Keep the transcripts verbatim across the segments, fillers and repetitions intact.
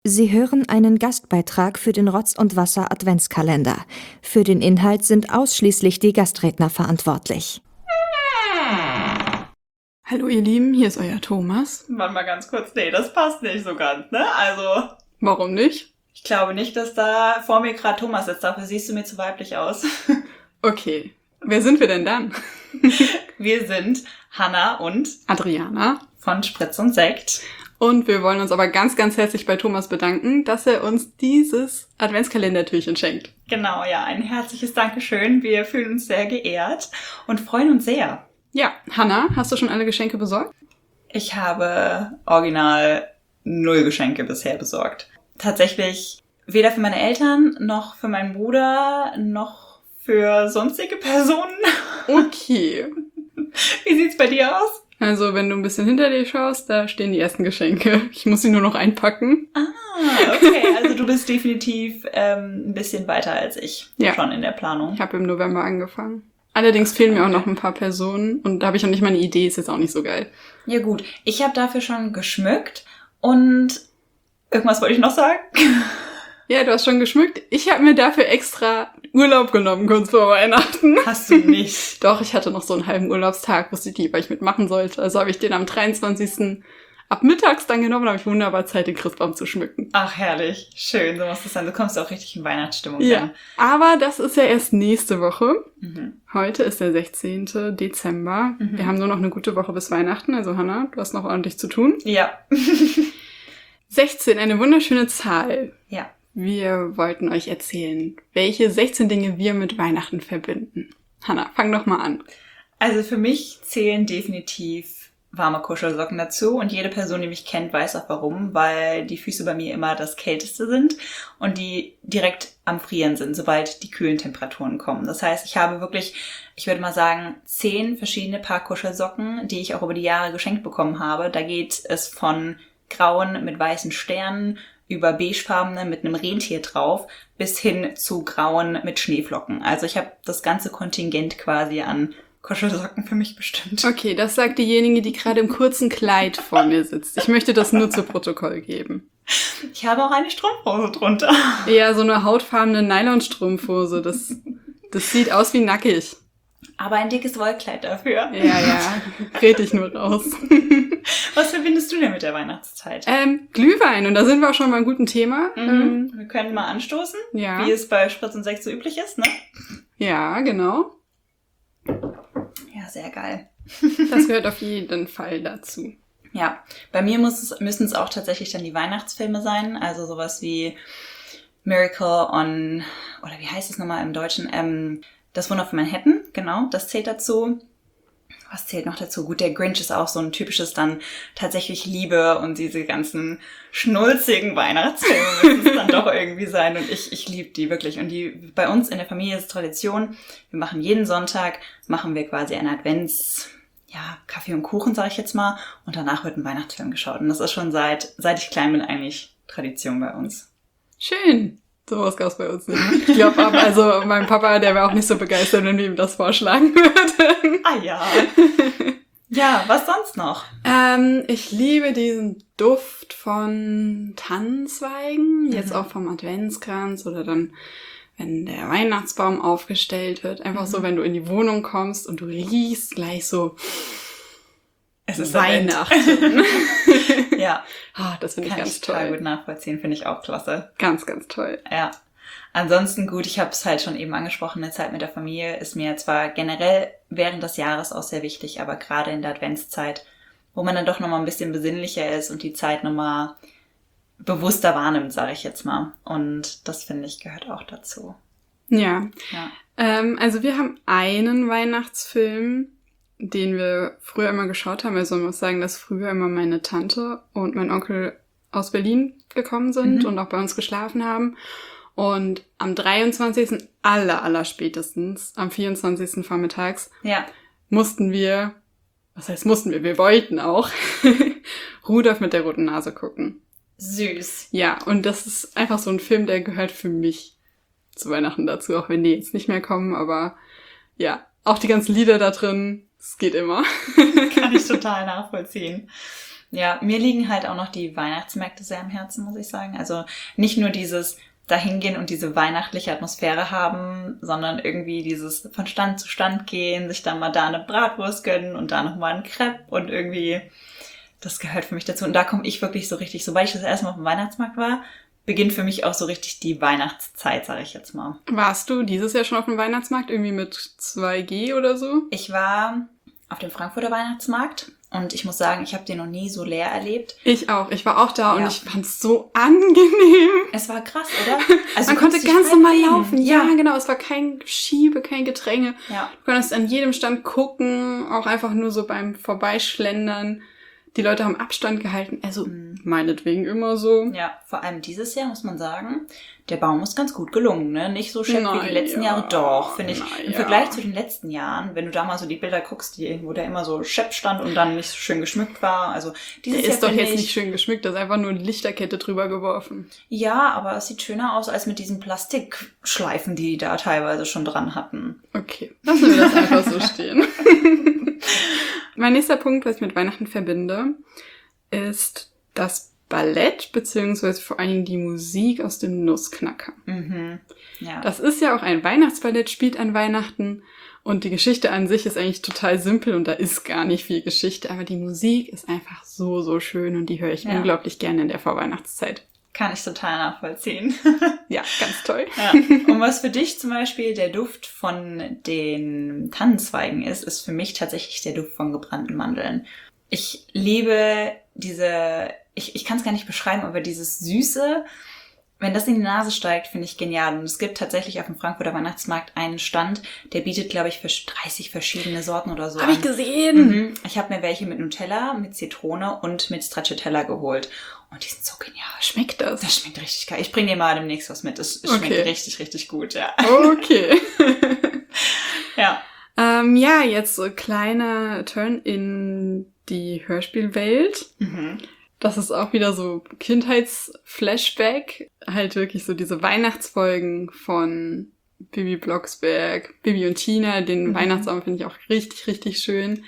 Sie hören einen Gastbeitrag für den Rotz und Wasser Adventskalender. Für den Inhalt sind ausschließlich die Gastredner verantwortlich. Hallo ihr Lieben, hier ist euer Thomas. Warte mal ganz kurz, nee, das passt nicht so ganz, ne? Also... Warum nicht? Ich glaube nicht, dass da vor mir gerade Thomas sitzt, dafür siehst du mir zu weiblich aus. Okay, wer sind wir denn dann? Wir sind Hannah und Adriana von Spritz und Sekt. Und wir wollen uns aber ganz, ganz herzlich bei Thomas bedanken, dass er uns dieses Adventskalendertürchen schenkt. Genau, ja, ein herzliches Dankeschön. Wir fühlen uns sehr geehrt und freuen uns sehr. Ja, Hannah, hast du schon alle Geschenke besorgt? Ich habe original null Geschenke bisher besorgt. Tatsächlich weder für meine Eltern, noch für meinen Bruder, noch für sonstige Personen. Okay. Wie sieht's bei dir aus? Also, wenn du ein bisschen hinter dir schaust, da stehen die ersten Geschenke. Ich muss sie nur noch einpacken. Ah, okay. Also du bist definitiv ähm, ein bisschen weiter als ich. Ja. Schon in der Planung. Ich habe im November angefangen. Allerdings fehlen mir auch noch ein paar Personen und da habe ich noch nicht mal eine Idee, ist jetzt auch nicht so geil. Ja gut, ich habe dafür schon geschmückt und irgendwas wollte ich noch sagen. Ja, du hast schon geschmückt. Ich habe mir dafür extra Urlaub genommen, kurz vor Weihnachten. Hast du nicht? Doch, ich hatte noch so einen halben Urlaubstag, wusste ich nicht, weil ich mitmachen sollte. Also habe ich den am dreiundzwanzigsten ab mittags dann genommen, da habe ich wunderbar Zeit, den Christbaum zu schmücken. Ach, herrlich. Schön, so muss das sein. Du kommst auch richtig in Weihnachtsstimmung. Ja, dann. Aber das ist ja erst nächste Woche. Mhm. Heute ist der sechzehnten Dezember. Mhm. Wir haben nur noch eine gute Woche bis Weihnachten. Also Hannah, du hast noch ordentlich zu tun. Ja. sechzehn, eine wunderschöne Zahl. Ja. Wir wollten euch erzählen, welche sechzehn Dinge wir mit Weihnachten verbinden. Hannah, fang doch mal an. Also für mich zählen definitiv warme Kuschelsocken dazu und jede Person, die mich kennt, weiß auch warum, weil die Füße bei mir immer das Kälteste sind und die direkt am Frieren sind, sobald die kühlen Temperaturen kommen. Das heißt, ich habe wirklich, ich würde mal sagen, zehn verschiedene Paar Kuschelsocken, die ich auch über die Jahre geschenkt bekommen habe. Da geht es von grauen mit weißen Sternen über beigefarbene mit einem Rentier drauf bis hin zu grauen mit Schneeflocken. Also ich habe das ganze Kontingent quasi an Kuschelsocken für mich bestimmt. Okay, das sagt diejenige, die gerade im kurzen Kleid vor mir sitzt. Ich möchte das nur zu Protokoll geben. Ich habe auch eine Strumpfhose drunter. Ja, so eine hautfarbene Nylonstrumpfhose. Das, das sieht aus wie nackig. Aber ein dickes Wollkleid dafür. Ja, ja, red ich nur raus. Was verbindest du denn mit der Weihnachtszeit? Ähm, Glühwein, und da sind wir auch schon beim guten Thema. Mhm. Ähm, wir können mal anstoßen, ja. Wie es bei Spritz und Sekt so üblich ist, ne? Ja, genau. Ja, sehr geil. Das gehört auf jeden Fall dazu. Ja, bei mir muss es, müssen es auch tatsächlich dann die Weihnachtsfilme sein, also sowas wie Miracle on, oder wie heißt es nochmal im Deutschen, ähm, Das Wunder von Manhattan, genau, das zählt dazu. Was zählt noch dazu? Gut, der Grinch ist auch so ein typisches dann tatsächlich Liebe und diese ganzen schnulzigen Weihnachtsfilme müssen es dann doch irgendwie sein und ich ich liebe die wirklich. Und die bei uns in der Familie ist Tradition, wir machen jeden Sonntag, machen wir quasi einen Advents, ja, Kaffee und Kuchen, sage ich jetzt mal, und danach wird ein Weihnachtsfilm geschaut. Und das ist schon seit seit ich klein bin eigentlich Tradition bei uns. Schön. Sowas gab's bei uns nicht. Ich glaube aber, also mein Papa, der wäre auch nicht so begeistert, wenn wir ihm das vorschlagen würden. Ah ja. Ja, was sonst noch? Ähm, ich liebe diesen Duft von Tannenzweigen, mhm. Jetzt auch vom Adventskranz oder dann, wenn der Weihnachtsbaum aufgestellt wird. Einfach mhm. so, wenn du in die Wohnung kommst und du riechst gleich so... Es ist Weihnachten. Ja. Ah, das finde ich Kann ganz ich toll. total gut nachvollziehen, finde ich auch klasse. Ganz, ganz toll. Ja. Ansonsten gut, ich habe es halt schon eben angesprochen, eine Zeit mit der Familie ist mir zwar generell während des Jahres auch sehr wichtig, aber gerade in der Adventszeit, wo man dann doch nochmal ein bisschen besinnlicher ist und die Zeit nochmal bewusster wahrnimmt, sage ich jetzt mal. Und das, finde ich, gehört auch dazu. Ja. Ja. Ähm, also wir haben einen Weihnachtsfilm, den wir früher immer geschaut haben. Also man muss sagen, dass früher immer meine Tante und mein Onkel aus Berlin gekommen sind mhm. und auch bei uns geschlafen haben. Und am dreiundzwanzigsten aller, aller spätestens, am vierundzwanzigsten vormittags, ja. mussten wir, was heißt mussten wir, wir wollten auch, Rudolf mit der roten Nase gucken. Süß. Ja, und das ist einfach so ein Film, der gehört für mich zu Weihnachten dazu, auch wenn die jetzt nicht mehr kommen, aber ja, auch die ganzen Lieder da drin, es geht immer. Kann ich total nachvollziehen. Ja, mir liegen halt auch noch die Weihnachtsmärkte sehr am Herzen, muss ich sagen. Also nicht nur dieses dahingehen und diese weihnachtliche Atmosphäre haben, sondern irgendwie dieses von Stand zu Stand gehen, sich dann mal da eine Bratwurst gönnen und da nochmal einen Crepe und irgendwie, das gehört für mich dazu. Und da komme ich wirklich so richtig, sobald ich das erste Mal auf dem Weihnachtsmarkt war, beginnt für mich auch so richtig die Weihnachtszeit, sage ich jetzt mal. Warst du dieses Jahr schon auf dem Weihnachtsmarkt, irgendwie mit zwei G oder so? Ich war auf dem Frankfurter Weihnachtsmarkt und ich muss sagen, ich habe den noch nie so leer erlebt. Ich auch. Ich war auch da Ja. und ich fand's so angenehm. Es war krass, oder? Also Man du konnte konntest dich ganz frei normal bewegen. laufen. Ja, genau. Es war kein Geschiebe, kein Gedränge. Ja. Du konntest an jedem Stand gucken, auch einfach nur so beim Vorbeischlendern. Die Leute haben Abstand gehalten. Also Mhm. meinetwegen immer so. Ja, vor allem dieses Jahr muss man sagen, der Baum ist ganz gut gelungen, ne? Nicht so schepp wie Na die letzten ja, Jahre. Doch, finde ich. na Im ja. Vergleich zu den letzten Jahren, wenn du da mal so die Bilder guckst, die, wo der immer so schepp stand und dann nicht so schön geschmückt war. Also dieses Der Jahr ist doch finde jetzt ich, nicht schön geschmückt. Da ist einfach nur eine Lichterkette drüber geworfen. Ja, aber es sieht schöner aus als mit diesen Plastikschleifen, die die da teilweise schon dran hatten. Okay, lassen wir das einfach so stehen. Mein nächster Punkt, was ich mit Weihnachten verbinde, ist das Ballett, beziehungsweise vor allen Dingen die Musik aus dem Nussknacker. Mhm. Ja. Das ist ja auch ein Weihnachtsballett, spielt an Weihnachten und die Geschichte an sich ist eigentlich total simpel und da ist gar nicht viel Geschichte, aber die Musik ist einfach so, so schön und die höre ich Ja. unglaublich gerne in der Vorweihnachtszeit. Kann ich total nachvollziehen. Ja, ganz toll. Ja. Und was für dich zum Beispiel der Duft von den Tannenzweigen ist, ist für mich tatsächlich der Duft von gebrannten Mandeln. Ich liebe diese, ich, ich kann es gar nicht beschreiben, aber dieses Süße, wenn das in die Nase steigt, finde ich genial. Und es gibt tatsächlich auf dem Frankfurter Weihnachtsmarkt einen Stand, der bietet, glaube ich, für dreißig verschiedene Sorten oder so Habe ich an. gesehen. Mhm. Ich habe mir welche mit Nutella, mit Zitrone und mit Stracciatella geholt. Und die sind so genial. Schmeckt das? Das schmeckt richtig geil. Ich bringe dir mal demnächst was mit. Es schmeckt Okay. richtig, richtig gut, ja. Okay. Ja. ähm, ja, jetzt so kleiner Turn in die Hörspielwelt. Mhm. Das ist auch wieder so Kindheitsflashback. Halt wirklich so diese Weihnachtsfolgen von Bibi Blocksberg, Bibi und Tina. Den Mhm. Weihnachtsbaum finde ich auch richtig, richtig schön.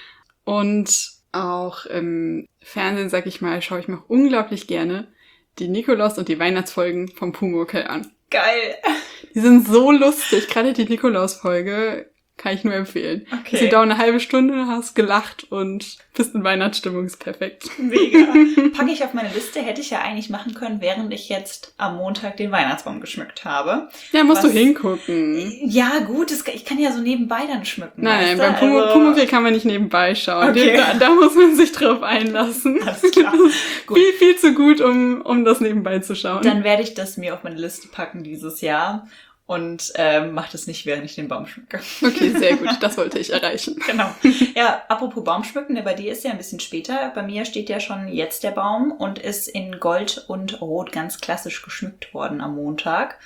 Und auch im Fernsehen, sag ich mal, schaue ich mir auch unglaublich gerne die Nikolaus- und die Weihnachtsfolgen vom Pumuckl an. Geil. Die sind so lustig. Gerade die Nikolaus-Folge kann ich nur empfehlen. Okay. Sie dauert eine halbe Stunde, hast gelacht und bist in Weihnachtsstimmung, ist perfekt. Mega. Packe ich auf meine Liste, hätte ich ja eigentlich machen können, während ich jetzt am Montag den Weihnachtsbaum geschmückt habe. Ja, musst Was- du hingucken. Ja, gut, das, ich kann ja so nebenbei dann schmücken. Nein, weißt beim du? Pumu- Also- Pumuckl kann man nicht nebenbei schauen. Okay. Da, da muss man sich drauf einlassen. Alles klar. Gut. Viel, viel zu gut, um, um das nebenbei zu schauen. Dann werde ich das mir auf meine Liste packen dieses Jahr und ähm, mache das nicht, während ich den Baum schmücke. Okay, sehr gut. Das wollte ich erreichen. Genau. Ja, apropos Baumschmücken, ne, bei dir ist ja ein bisschen später. Bei mir steht ja schon jetzt der Baum und ist in Gold und Rot ganz klassisch geschmückt worden am Montag.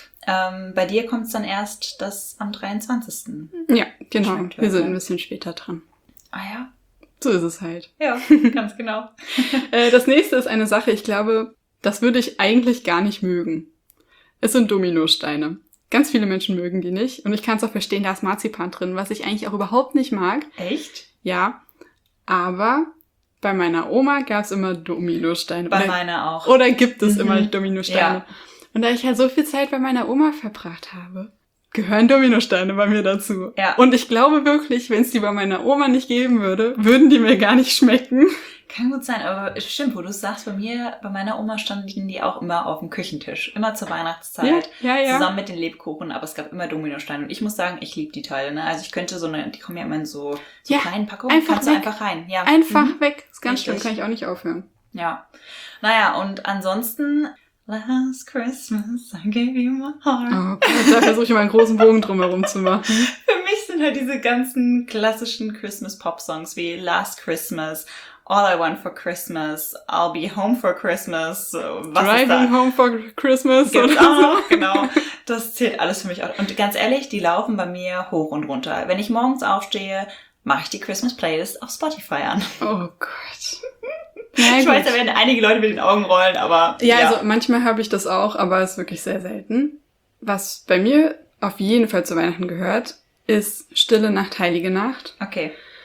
Ähm, bei dir kommt es dann erst das am dreiundzwanzigsten Ja, genau. Schmeckt Wir sind ja. ein bisschen später dran. Ah ja? So ist es halt. Ja, ganz genau. Äh, das nächste ist eine Sache, ich glaube, das würde ich eigentlich gar nicht mögen. Es sind Dominosteine. Ganz viele Menschen mögen die nicht. Und ich kann es auch verstehen, da ist Marzipan drin, was ich eigentlich auch überhaupt nicht mag. Echt? Ja, aber bei meiner Oma gab es immer Dominosteine. Bei Oder, meiner auch. oder gibt es Mhm. immer Dominosteine. Ja. Und da ich halt so viel Zeit bei meiner Oma verbracht habe, gehören Dominosteine bei mir dazu. Ja. Und ich glaube wirklich, wenn es die bei meiner Oma nicht geben würde, würden die mir gar nicht schmecken. Kann gut sein, aber stimmt, wo du es sagst, bei mir, bei meiner Oma standen die auch immer auf dem Küchentisch. Immer zur Weihnachtszeit. Ja, ja, ja. Zusammen mit den Lebkuchen, aber es gab immer Dominosteine. Und ich muss sagen, ich liebe die Teile. Ne? Also ich könnte so eine, die kommen ja immer in so, so Ja, kleinen Packungen. einfach Kannst du weg. einfach rein. Ja. Einfach Mhm. weg. Ist ganz Richtig. schlimm, kann ich auch nicht aufhören. Ja. Naja, und ansonsten, Last Christmas, I gave you my heart. Oh Gott, da versuche ich immer einen großen Bogen drumherum zu machen. Für mich sind halt diese ganzen klassischen Christmas-Pop-Songs wie Last Christmas, All I Want for Christmas, I'll Be Home for Christmas, was ist da? Driving Home for Christmas Gibt's oder auch so. noch, genau. Das zählt alles für mich auch. Und ganz ehrlich, die laufen bei mir hoch und runter. Wenn ich morgens aufstehe, mache ich die Christmas Playlist auf Spotify an. Oh Gott. Na Ich gut. weiß, da werden einige Leute mit den Augen rollen, aber Ja, also manchmal habe ich das auch, aber es ist wirklich sehr selten. Was bei mir auf jeden Fall zu Weihnachten gehört, ist Stille Nacht, Heilige Nacht. Okay.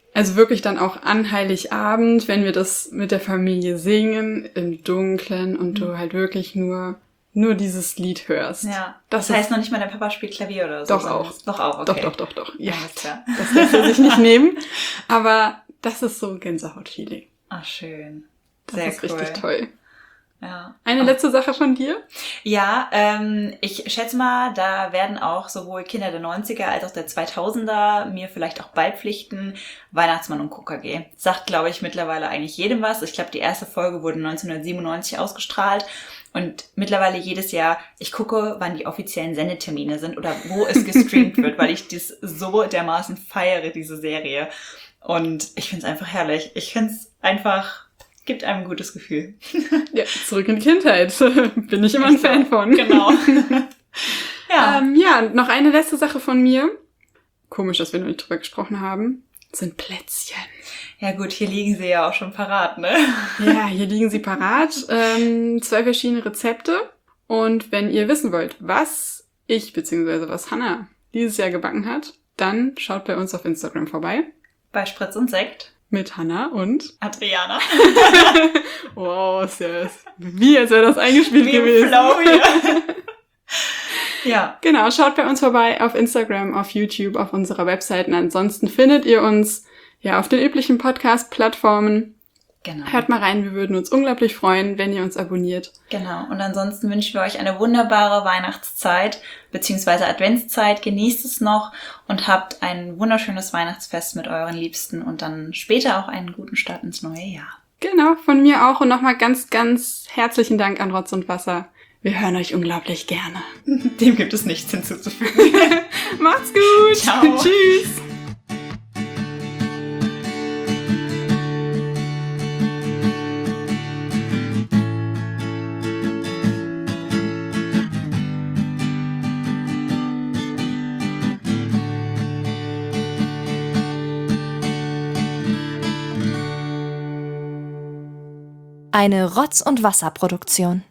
Also wirklich dann auch an Heiligabend, wenn wir das mit der Familie singen, im Dunkeln und du halt wirklich nur, nur dieses Lied hörst. Ja. Das, Das heißt ist, noch nicht mal, dein Papa spielt Klavier oder so. Doch sondern auch. das- Doch auch, okay. Doch, doch, doch, doch. Ja, Alles klar. das lässt er sich nicht nehmen. Aber das ist so Gänsehaut-Feeling. Ach, schön. Das Sehr ist cool. richtig toll. Ja. Eine Oh. letzte Sache von dir? Ja, ähm, ich schätze mal, da werden auch sowohl Kinder der neunziger als auch der zweitausender mir vielleicht auch beipflichten. Weihnachtsmann und K K G. Sagt, glaube ich, mittlerweile eigentlich jedem was. Ich glaube, die erste Folge wurde neunzehnhundertsiebenundneunzig ausgestrahlt. Und mittlerweile jedes Jahr, ich gucke, wann die offiziellen Sendetermine sind oder wo es gestreamt wird, weil ich das so dermaßen feiere, diese Serie. Und ich finde es einfach herrlich. Ich finde es einfach, gibt einem ein gutes Gefühl. Ja, zurück in die Kindheit. Bin ich immer ein Fan von. Genau. Ja. Ähm, ja, noch eine letzte Sache von mir. Komisch, dass wir noch nicht drüber gesprochen haben. Sind Plätzchen. Ja gut, hier liegen sie ja auch schon parat, ne? Ja, hier liegen sie parat. Ähm, zwei verschiedene Rezepte. Und wenn ihr wissen wollt, was ich bzw. was Hannah dieses Jahr gebacken hat, dann schaut bei uns auf Instagram vorbei. Bei Spritz und Sekt. Mit Hannah und... Adriana. Wow, ist ja wie, als wäre das eingespielt Wie im gewesen. Flow hier. Ja. Genau, schaut bei uns vorbei auf Instagram, auf YouTube, auf unserer Website. Und ansonsten findet ihr uns ja auf den üblichen Podcast-Plattformen. Genau. Hört mal rein, wir würden uns unglaublich freuen, wenn ihr uns abonniert. Genau. Und ansonsten wünschen wir euch eine wunderbare Weihnachtszeit beziehungsweise Adventszeit. Genießt es noch und habt ein wunderschönes Weihnachtsfest mit euren Liebsten und dann später auch einen guten Start ins neue Jahr. Genau, von mir auch und nochmal ganz, ganz herzlichen Dank an Rotz und Wasser. Wir hören euch unglaublich gerne. Dem gibt es nichts hinzuzufügen. Macht's gut. Ciao. Tschüss. Eine Rotz- und Wasser-Produktion.